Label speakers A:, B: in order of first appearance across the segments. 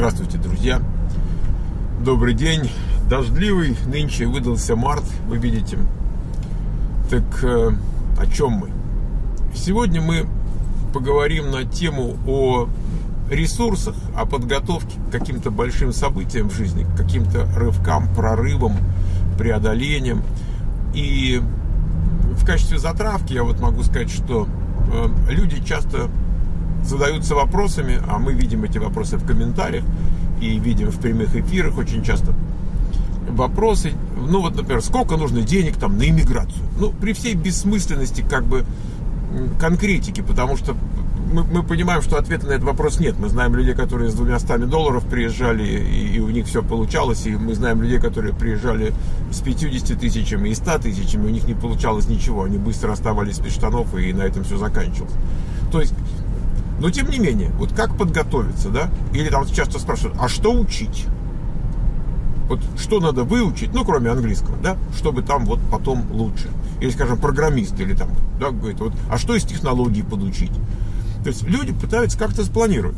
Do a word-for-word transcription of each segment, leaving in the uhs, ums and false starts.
A: Здравствуйте, друзья! Добрый день! Дождливый нынче выдался март, вы видите. Так э, о чем мы? Сегодня мы поговорим на тему о ресурсах, о подготовке к каким-то большим событиям в жизни, к каким-то рывкам, прорывам, преодолениям. И в качестве затравки я вот могу сказать, что э, люди часто задаются вопросами, а мы видим эти вопросы в комментариях и видим в прямых эфирах очень часто вопросы, ну вот, например, сколько нужно денег там на иммиграцию? Ну, при всей бессмысленности как бы конкретики, потому что мы, мы понимаем, что ответа на этот вопрос нет. Мы знаем людей, которые с двумястами долларов приезжали, и, и у них все получалось, и мы знаем людей, которые приезжали с пятьюдесятью тысячами и ста тысячами, у них не получалось ничего, они быстро оставались без штанов, и на этом все заканчивалось. То есть, но тем не менее, вот как подготовиться, да? Или там часто спрашивают, а что учить? Вот что надо выучить, ну, кроме английского, да, чтобы там вот потом лучше. Или, скажем, программист, или там, да, говорит, вот, а что из технологий подучить? То есть люди пытаются как-то спланировать.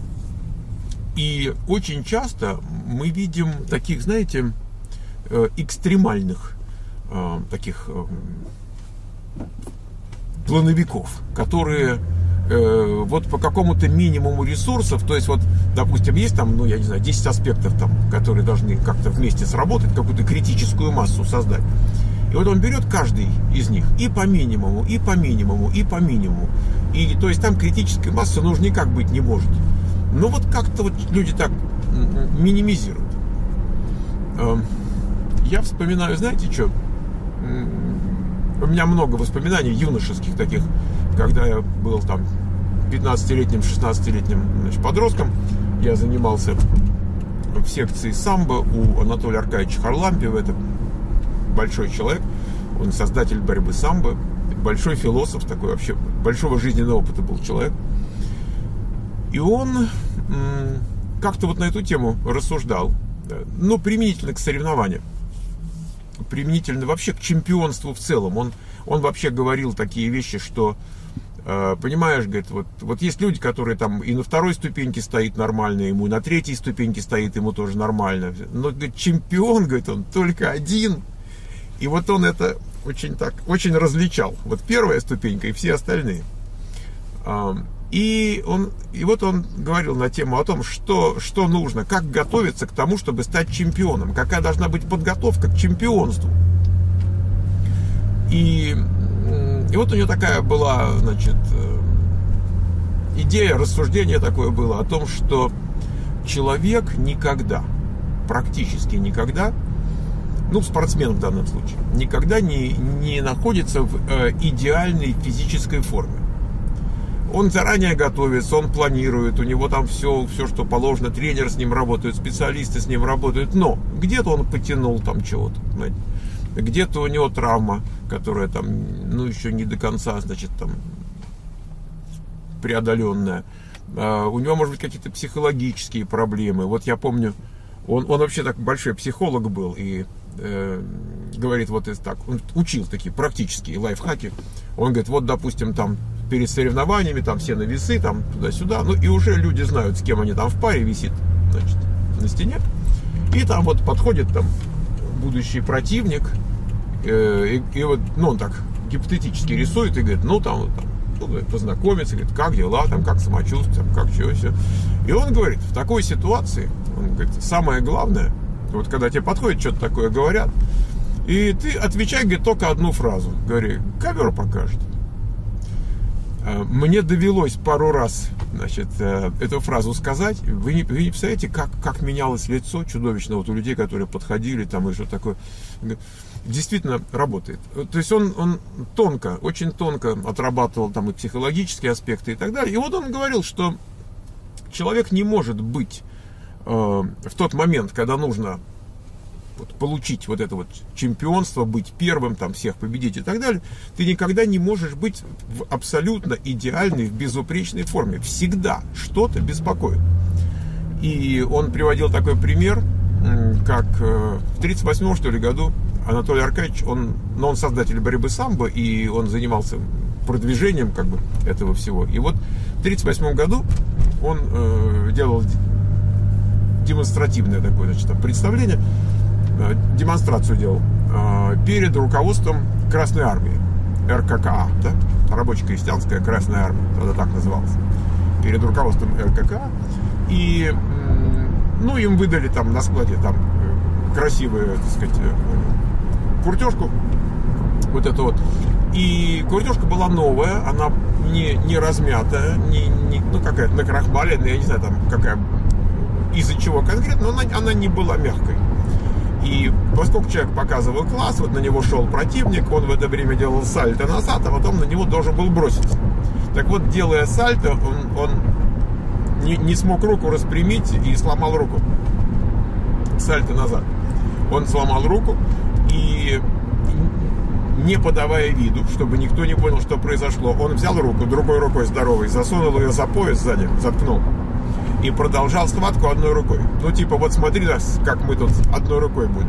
A: И очень часто мы видим таких, знаете, экстремальных таких плановиков, которые вот по какому-то минимуму ресурсов, то есть вот, допустим, есть там, ну, я не знаю, десять аспектов там, которые должны как-то вместе сработать, какую-то критическую массу создать. И вот он берет каждый из них и по минимуму, и по минимуму, и по минимуму. И то есть там критической массы нужно никак быть не может. Но вот как-то вот люди так минимизируют. Я вспоминаю, знаете что? У меня много воспоминаний юношеских таких, когда я был там пятнадцатилетним, шестнадцатилетним, значит, подростком. Я занимался в секции самбо у Анатолия Аркадьевича Харлампиева. Это большой человек, он создатель борьбы самбо, большой философ, такой вообще большого жизненного опыта был человек. И он как-то вот на эту тему рассуждал, ну, применительно к соревнованиям, применительно вообще к чемпионству в целом. Он, он вообще говорил такие вещи, что, э, понимаешь, говорит, вот, вот есть люди, которые там и на второй ступеньке стоит нормально, ему и на третьей ступеньке стоит, ему тоже нормально. Но, говорит, чемпион, говорит, он только один. И вот он это очень так, очень различал. Вот первая ступенька и все остальные. И, он, и вот он говорил на тему о том, что, что нужно, как готовиться к тому, чтобы стать чемпионом, какая должна быть подготовка к чемпионству. И, и вот у него такая была, значит, идея, рассуждение такое было о том, что человек никогда, практически никогда, ну, спортсмен в данном случае, никогда не, не находится в э, идеальной физической форме. Он заранее готовится, он планирует, у него там все, все, что положено, тренер с ним работает, специалисты с ним работают, но где-то он потянул там чего-то, где-то у него травма, которая там, ну, еще не до конца, значит, там, преодоленная. А, у него, может быть, какие-то психологические проблемы. Вот я помню, он, он вообще так большой психолог был и э, говорит, вот так, он учил такие практические лайфхаки. Он говорит, вот, допустим, там, перед соревнованиями, там все на весы, там туда-сюда, ну и уже люди знают, с кем они там в паре висит, значит, на стене. И там вот подходит там будущий противник, э, и, и вот, ну, он так гипотетически рисует и говорит, ну, там, там ну, говорит, познакомиться, говорит, как дела, там, как самочувствие, там, как чего, все. И он говорит, в такой ситуации, он говорит, самое главное, вот когда тебе подходит, что-то такое говорят, и ты отвечай, говорит, только одну фразу, говори, ковер покажет. Мне довелось пару раз, значит, эту фразу сказать. Вы не, вы не представляете, как, как менялось лицо чудовищно вот у людей, которые подходили там и что такое. Действительно работает. То есть он, он тонко, очень тонко отрабатывал там и психологические аспекты и так далее. И вот он говорил, что человек не может быть э, в тот момент, когда нужно вот, получить вот это вот чемпионство, быть первым, там, всех победить и так далее, ты никогда не можешь быть в абсолютно идеальной, в безупречной форме. Всегда что-то беспокоит. И он приводил такой пример, как в тридцать восьмом, что ли, году Анатолий Аркадьевич, он, ну, он создатель борьбы самбо, и он занимался продвижением как бы этого всего. И вот в тридцать восьмом году он э, делал демонстративное такое, значит, там, представление, демонстрацию делал перед руководством Красной Армии, эр ка ка а, да? Рабоче-крестьянская Красная Армия, тогда так называлась, перед руководством эр ка ка а. И, ну, им выдали там на складе там красивую, так сказать, куртежку, вот это вот. И куртежка была новая, она не, не размятая, не, не, ну, какая-то накрахмаленная, я не знаю, там, какая, из-за чего конкретно, но она, она не была мягкой. И поскольку человек показывал класс, вот на него шел противник, он в это время делал сальто назад, а потом на него должен был броситься. Так вот, делая сальто, он, он не, не смог руку распрямить и сломал руку. Сальто назад. Он сломал руку и, не подавая виду, чтобы никто не понял, что произошло, он взял руку, другой рукой здоровой, засунул ее за пояс сзади, заткнул. И продолжал схватку одной рукой. Ну, типа, вот смотри, как мы тут одной рукой будем.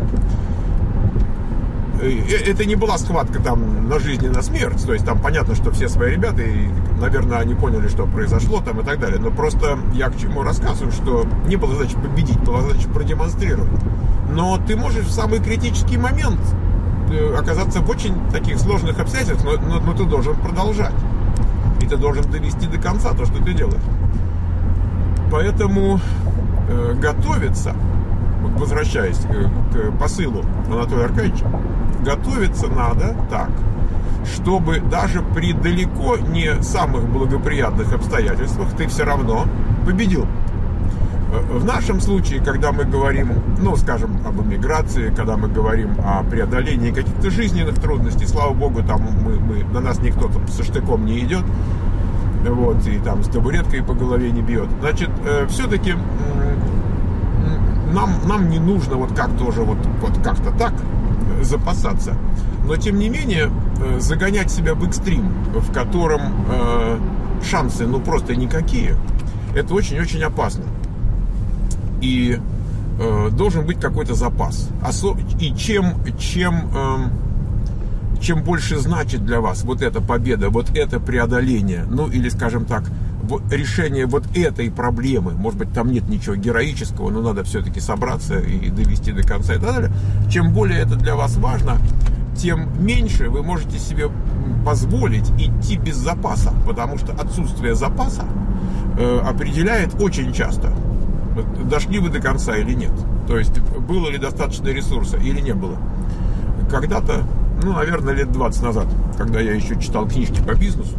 A: Это не была схватка там на жизнь и на смерть. То есть там понятно, что все свои ребята, и, наверное, они поняли, что произошло там и так далее. Но просто я к чему рассказываю, что не было задачи победить, была задача продемонстрировать. Но ты можешь в самый критический момент оказаться в очень таких сложных обстоятельствах, но, но, но ты должен продолжать. И ты должен довести до конца то, что ты делаешь. Поэтому э, готовиться, возвращаясь к, к посылу Анатолия Аркадьевича, готовиться надо так, чтобы даже при далеко не самых благоприятных обстоятельствах ты все равно победил. В нашем случае, когда мы говорим, ну, скажем, об эмиграции, когда мы говорим о преодолении каких-то жизненных трудностей, слава богу, там мы, мы, на нас никто там со штыком не идет, вот, и там с табуреткой по голове не бьет. Значит, э, все-таки э, нам, нам не нужно вот как-то уже вот, вот как-то так запасаться. Но, тем не менее, э, загонять себя в экстрим, в котором э, шансы, ну, просто никакие, это очень-очень опасно. И э, должен быть какой-то запас. И чем, чем, э, чем больше значит для вас вот эта победа, вот это преодоление, ну или, скажем так, решение вот этой проблемы, может быть, там нет ничего героического, но надо все-таки собраться и довести до конца и так далее. Чем более это для вас важно, тем меньше вы можете себе позволить идти без запаса, потому что отсутствие запаса э, определяет очень часто, дошли вы до конца или нет. То есть, было ли достаточно ресурса или не было. Когда-то, ну, наверное, лет двадцать назад, когда я еще читал книжки по бизнесу,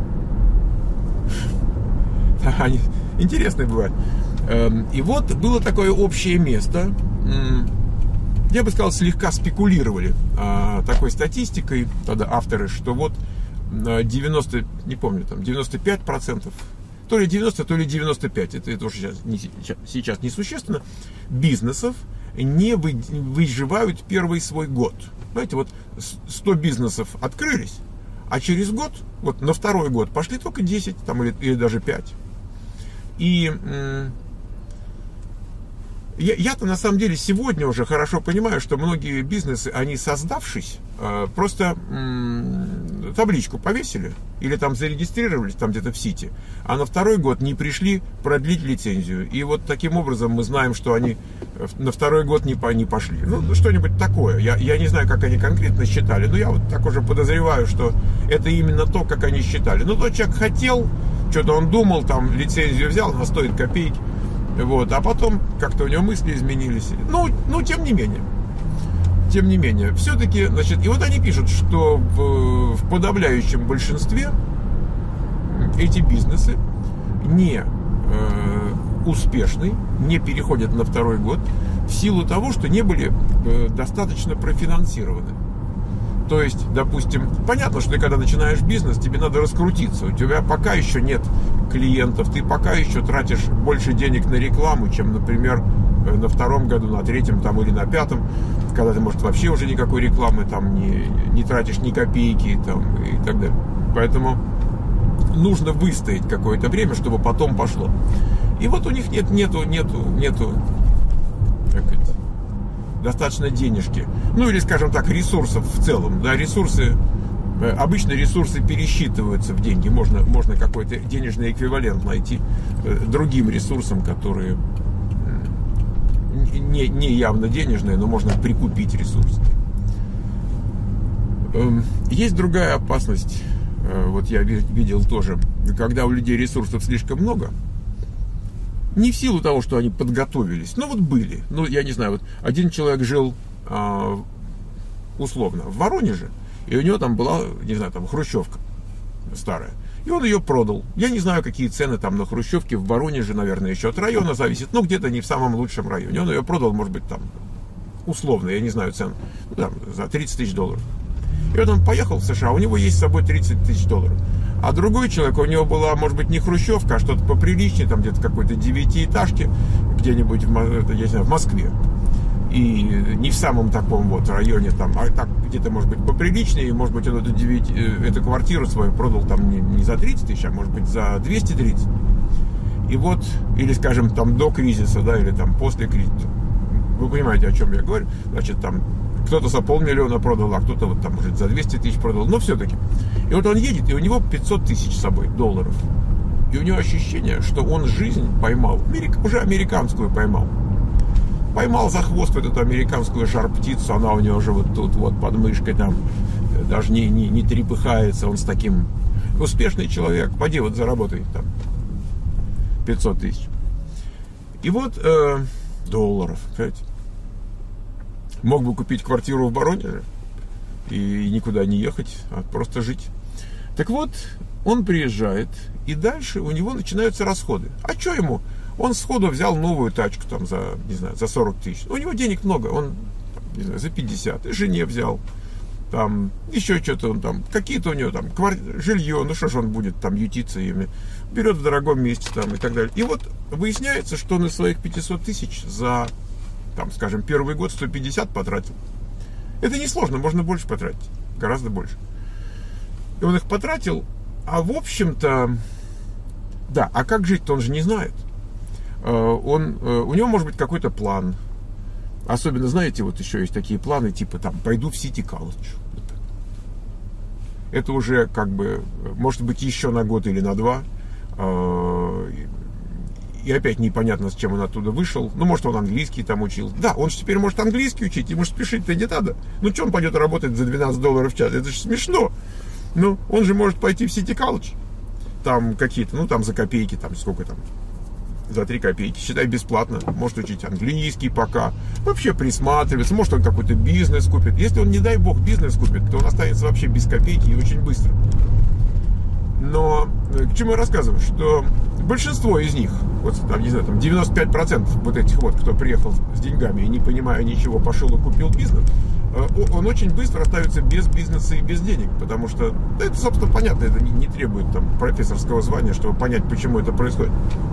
A: они интересные бывают. И вот было такое общее место. Я бы сказал, слегка спекулировали такой статистикой тогда авторы, что вот девяносто, не помню, там девяносто пять процентов, то ли девяносто, то ли девяносто пять, это, это уже сейчас, не, сейчас несущественно, бизнесов не вы, выживают первый свой год. Знаете, вот сто бизнесов открылись, а через год, вот на второй год пошли только десять там, или, или даже пять. И м- я, я-то на самом деле сегодня уже хорошо понимаю, что многие бизнесы, они создавшись, э, просто м- табличку повесили или там зарегистрировались там где-то в Сити, а на второй год не пришли продлить лицензию. И вот таким образом мы знаем, что они на второй год не, по, не пошли. Ну, что-нибудь такое. Я, я не знаю, как они конкретно считали, но я вот так уже подозреваю, что это именно то, как они считали. Ну, тот человек хотел, что-то он думал, там лицензию взял, она стоит копейки. Вот, а потом как-то у него мысли изменились. Ну, ну, тем не менее. Тем не менее, все-таки, значит, и вот они пишут, что в, в подавляющем большинстве эти бизнесы не э, успешны, не переходят на второй год в силу того, что не были э, достаточно профинансированы. То есть, допустим, понятно, что ты когда начинаешь бизнес, тебе надо раскрутиться. У тебя пока еще нет клиентов, ты пока еще тратишь больше денег на рекламу, чем, например, на втором году, на третьем там, или на пятом, когда ты, может, вообще уже никакой рекламы там не, не тратишь ни копейки там, и так далее. Поэтому нужно выстоять какое-то время, чтобы потом пошло. И вот у них нет, нету, нету, нету, как это, достаточно денежки. Ну, или, скажем так, ресурсов в целом. Да, ресурсы, обычно ресурсы пересчитываются в деньги. Можно, можно какой-то денежный эквивалент найти другим ресурсам, которые не, не явно денежное, но можно прикупить ресурсы. Есть другая опасность, вот я видел тоже, когда у людей ресурсов слишком много, не в силу того, что они подготовились, но вот были, ну я не знаю, вот один человек жил условно в Воронеже, и у него там была, не знаю, там хрущевка старая, и он ее продал. Я не знаю, какие цены там на хрущевке в Воронеже, наверное, еще от района зависит, ну где-то не в самом лучшем районе. Он ее продал, может быть, там условно, я не знаю цену, ну, там, за тридцать тысяч долларов. И вот он поехал в США, у него есть с собой тридцать тысяч долларов. А другой человек, у него была, может быть, не хрущевка, а что-то поприличнее, там где-то какой-то девятиэтажки, где-нибудь в, я не знаю, в Москве. И не в самом таком вот районе, там, а так где-то, может быть, поприличнее, и, может быть, он эту, девять, эту квартиру свою продал там не, не за тридцать тысяч, а может быть за двести тридцать. И вот, или, скажем, там до кризиса, да, или там после кризиса. Вы понимаете, о чем я говорю? Значит, там кто-то за полмиллиона продал, а кто-то вот там, может, за двести тысяч продал, но все-таки. И вот он едет, и у него пятьсот тысяч с собой долларов. И у него ощущение, что он жизнь поймал, америк, уже американскую поймал. Поймал за хвост вот эту американскую жар-птицу, она у него уже вот тут вот под мышкой там даже не, не, не трепыхается, он с таким успешный человек, поди вот заработай там пятьсот тысяч. И вот э, долларов, понимаете? Мог бы купить квартиру в Воронеже и никуда не ехать, а просто жить. Так вот, он приезжает, и дальше у него начинаются расходы. А что ему? Он сходу взял новую тачку там за, не знаю, за сорок тысяч. У него денег много, он, не знаю, за пятьдесят. И жене взял. Там еще что-то он там, какие-то у него там кварти... жилье, ну что ж он будет там ютиться ими. Берет в дорогом месте там и так далее. И вот выясняется, что он из своих пятисот тысяч за, там, скажем, первый год сто пятьдесят потратил. Это несложно, можно больше потратить. Гораздо больше. И он их потратил, а в общем-то, да, а как жить-то он же не знает. Он, у него может быть какой-то план. Особенно, знаете, вот еще есть такие планы, типа там, пойду в City College. Это уже как бы, может быть, еще на год или на два. И опять непонятно, с чем он оттуда вышел. Ну, может, он английский там учил. Да, он же теперь может английский учить, ему же спешить-то не надо. Ну, что он пойдет работать за двенадцать долларов в час? Это же смешно. Ну, он же может пойти в City College. Там какие-то, ну, там за копейки, там сколько там. За три копейки, считай, бесплатно. Может учить английский пока. Вообще присматриваться. Может он какой-то бизнес купит. Если он, не дай бог, бизнес купит, то он останется вообще без копейки и очень быстро. Но к чему я рассказываю? Что большинство из них, вот там, не знаю, там девяносто пять процентов вот этих вот, кто приехал с деньгами и не понимая ничего, пошел и купил бизнес, он очень быстро остается без бизнеса и без денег. Потому что, да, это, собственно, понятно, это не, не требует там профессорского звания, чтобы понять, почему это происходит.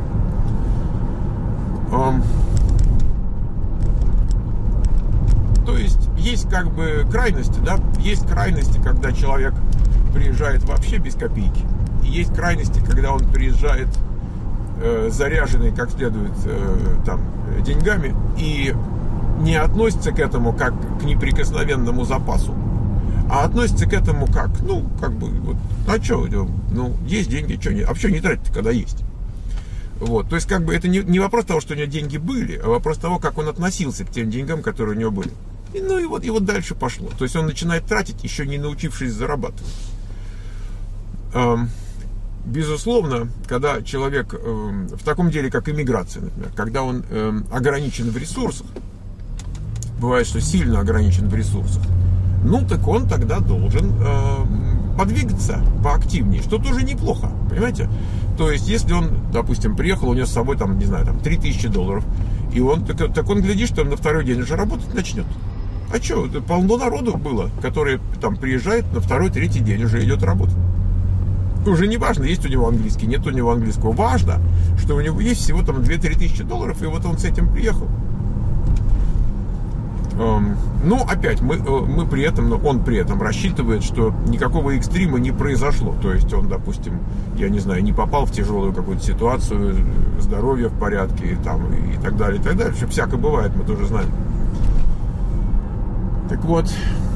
A: То есть есть как бы крайности, да, есть крайности, когда человек приезжает вообще без копейки, и есть крайности, когда он приезжает э, заряженный как следует э, там деньгами и не относится к этому как к неприкосновенному запасу, а относится к этому как, ну, как бы, вот, а что, ну, есть деньги, что не, а что не тратить, когда есть. Вот, то есть, как бы, это не, не вопрос того, что у него деньги были, а вопрос того, как он относился к тем деньгам, которые у него были. И, ну, и вот, и вот дальше пошло. То есть, он начинает тратить, еще не научившись зарабатывать. Эм, безусловно, когда человек эм, в таком деле, как иммиграция, например, когда он эм, ограничен в ресурсах, бывает, что сильно ограничен в ресурсах, ну, так он тогда должен эм, подвигаться поактивнее, что тоже неплохо, понимаете? То есть, если он, допустим, приехал, унес с собой, там, не знаю, там, три тысячи долларов, и он, так, так он, глядит, что он на второй день уже работать начнет. А что, полно народу было, которые там приезжает на второй, третий день уже идет работать. Уже не важно, есть у него английский, нет у него английского. Важно, что у него есть всего там две-три тысячи долларов, и вот он с этим приехал. Ну, опять, мы, мы при этом, он при этом рассчитывает, что никакого экстрима не произошло. То есть он, допустим, я не знаю, не попал в тяжелую какую-то ситуацию, здоровье в порядке там, и так далее, и так далее. Что всякое бывает, мы тоже знаем. Так вот,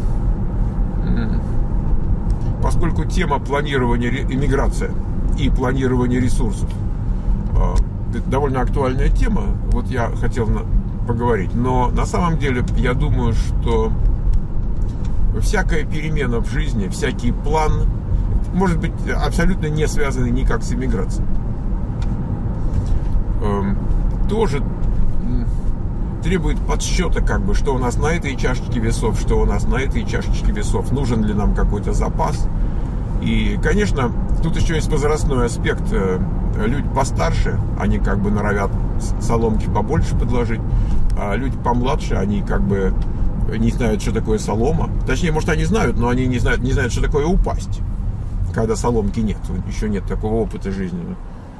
A: поскольку тема планирования иммиграции и планирования ресурсов это довольно актуальная тема, вот я хотел поговорить. Но на самом деле я думаю, что всякая перемена в жизни, всякий план может быть абсолютно не связанный никак с эмиграцией. Эм, тоже требует подсчета, как бы, что у нас на этой чашечке весов, что у нас на этой чашечке весов, нужен ли нам какой-то запас. И, конечно, тут еще есть возрастной аспект. Люди постарше, они как бы норовят соломки побольше подложить, а люди помладше, они как бы не знают, что такое солома. Точнее, может, они знают, но они не знают, не знают, что такое упасть, когда соломки нет, еще нет такого опыта жизни.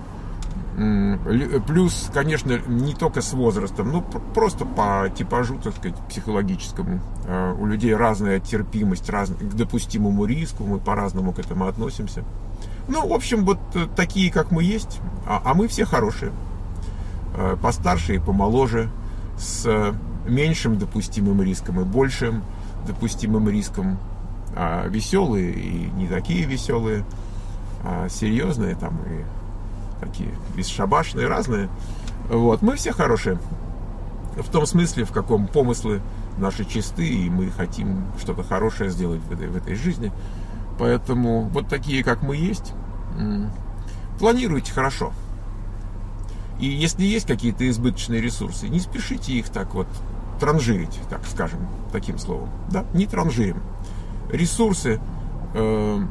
A: Плюс, конечно, не только с возрастом, но просто по типажу, так сказать, психологическому. У людей разная терпимость раз, к допустимому риску, мы по-разному к этому относимся. Ну, в общем, вот такие, как мы есть, а, а мы все хорошие. Постарше и помоложе, с меньшим допустимым риском и большим допустимым риском. А веселые и не такие веселые, а серьезные там и такие бесшабашные, разные. Вот. Мы все хорошие. В том смысле, в каком помыслы наши чисты, и мы хотим что-то хорошее сделать в этой, в этой жизни. Поэтому вот такие, как мы есть, планируйте хорошо. И если есть какие-то избыточные ресурсы, не спешите их так вот транжирить, так скажем, таким словом. Да? Не транжирим. Ресурсы э,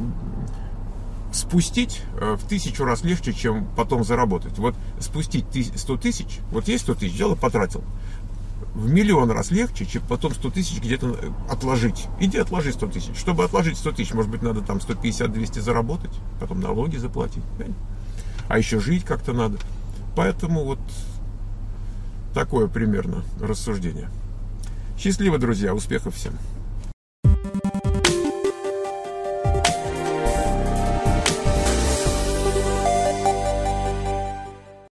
A: спустить в тысячу раз легче, чем потом заработать. Вот спустить сто тысяч, вот есть сто тысяч, взял и потратил. В миллион раз легче, чем потом сто тысяч где-то отложить. Иди отложи сто тысяч. Чтобы отложить сто тысяч, может быть, надо там сто пятьдесят - двести заработать, потом налоги заплатить. А еще жить как-то надо. Поэтому вот такое примерно рассуждение. Счастливо, друзья, успехов всем!